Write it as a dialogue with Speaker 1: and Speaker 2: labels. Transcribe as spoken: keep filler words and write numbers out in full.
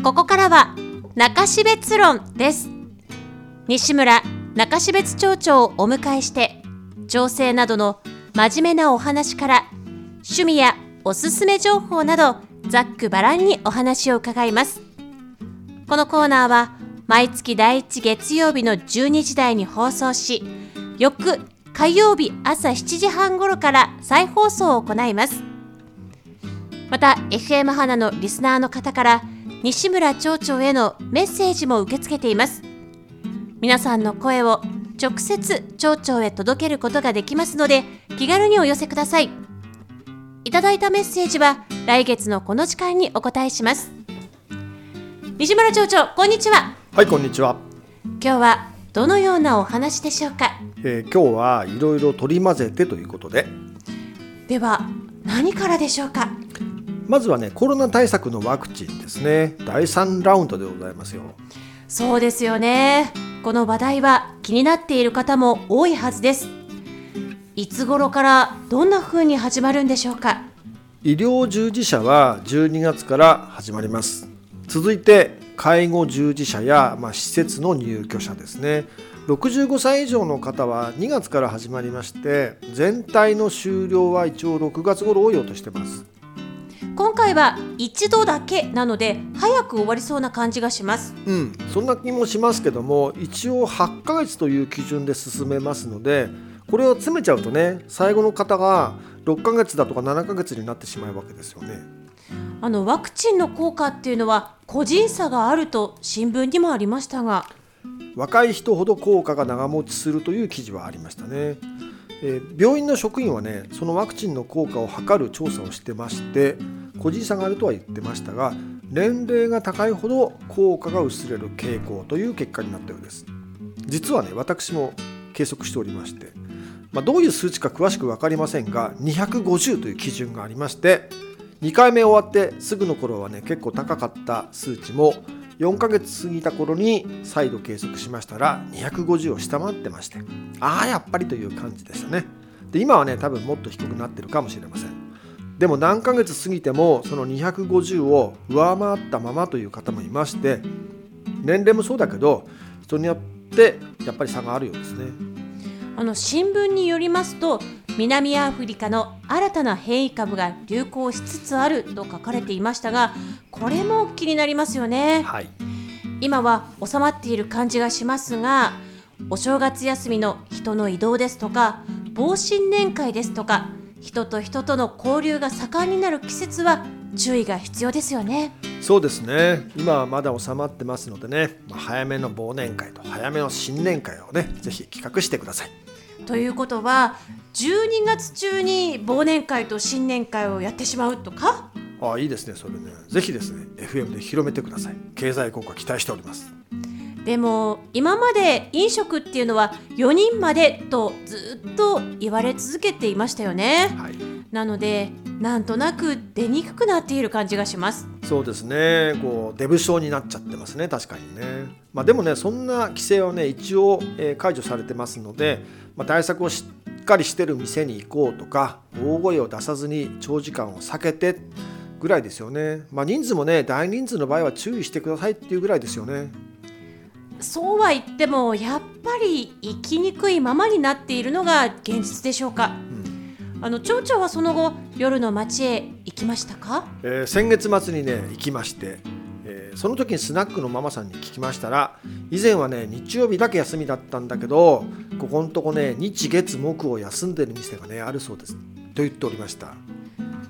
Speaker 1: ここからは中標津論です。西村中標津町長をお迎えして、情勢などの真面目なお話から趣味やおすすめ情報などざっくばらんにお話を伺います。このコーナーは毎月だいいち月曜日のじゅうにじ台に放送し、翌火曜日朝しちじはん頃から再放送を行います。また エフエム 花のリスナーの方から西村町長へのメッセージも受け付けています。皆さんの声を直接町長へ届けることができますので、気軽にお寄せください。いただいたメッセージは来月のこの時間にお答えします。西村町長、こんにちは。
Speaker 2: はい、こんにちは。
Speaker 1: 今日はどのようなお話でしょうか。
Speaker 2: えー、今日はいろいろ取り混ぜてということで。
Speaker 1: では何からでしょうか。
Speaker 2: まずはね、コロナ対策のワクチンですね。だいさんラウンドでございますよ。
Speaker 1: そうですよね。この話題は気になっている方も多いはずです。いつ頃からどんな風に始まるんでしょうか。
Speaker 2: 医療従事者はじゅうにがつから始まります。続いて介護従事者や、まあ、施設の入居者ですね。ろくじゅうごさい以上の方はにがつから始まりまして、全体の終了は一応ろくがつ頃を予定してます。
Speaker 1: 今回は一度だけなので早く終わりそうな感じがします。
Speaker 2: うん、そんな気もしますけども、一応はちかげつという基準で進めますので、これを詰めちゃうとね、最後の方がろっかげつだとかななかげつになってしまうわけですよね。
Speaker 1: あのワクチンの効果っていうのは個人差があると新聞にもありましたが、
Speaker 2: 若い人ほど効果が長持ちするという記事はありましたね。えー、病院の職員はね、そのワクチンの効果を測る調査をしてまして、個人差があるとは言ってましたが、年齢が高いほど効果が薄れる傾向という結果になったようです。実はね、私も計測しておりまして、まあ、どういう数値か詳しく分かりませんが、にひゃくごじゅうという基準がありまして、にかいめ終わってすぐの頃はね、結構高かった数値もよんかげつ過ぎた頃に再度計測しましたらにひゃくごじゅうを下回ってまして、ああやっぱりという感じでしたね。で、今はね、多分もっと低くなってるかもしれません。でも何ヶ月過ぎてもそのにひゃくごじゅうを上回ったままという方もいまして、年齢もそうだけど人によってやっぱり差があるようですね。
Speaker 1: あの新聞によりますと、南アフリカの新たな変異株が流行しつつあると書かれていましたが、これも気になりますよね。
Speaker 2: はい、
Speaker 1: 今は収まっている感じがしますが、お正月休みの人の移動ですとか、防新年会ですとか、人と人との交流が盛んになる季節は注意が必要ですよね。
Speaker 2: そうですね。今はまだ収まってますのでね、早めの忘年会と早めの新年会をね、ぜひ企画してください。
Speaker 1: ということはじゅうにがつ中に忘年会と新年会をやってしまうとか。
Speaker 2: ああ、いいですね。それね、ぜひですね エフエム で広めてください。経済効果期待しております。
Speaker 1: でも今まで飲食っていうのはよにんまでとずっと言われ続けていましたよね。
Speaker 2: はい、
Speaker 1: なのでなんとなく出にくくなっている感じがします。
Speaker 2: そうですね。こう出不精になっちゃってますね。確かにね。まあ、でもね、そんな規制はね、一応、えー、解除されてますので、まあ、対策をしっかりしてる店に行こうとか、大声を出さずに長時間を避けてぐらいですよね。まあ、人数もね、大人数の場合は注意してくださいっていうぐらいですよね。
Speaker 1: そうは言ってもやっぱり生きにくいままになっているのが現実でしょうか。うん、あの町長はその後夜の街へ行きましたか。
Speaker 2: えー、先月末にね行きまして、えー、その時にスナックのママさんに聞きましたら、以前はね日曜日だけ休みだったんだけど、ここのとこね日月木を休んでる店がねあるそうですと言っておりました。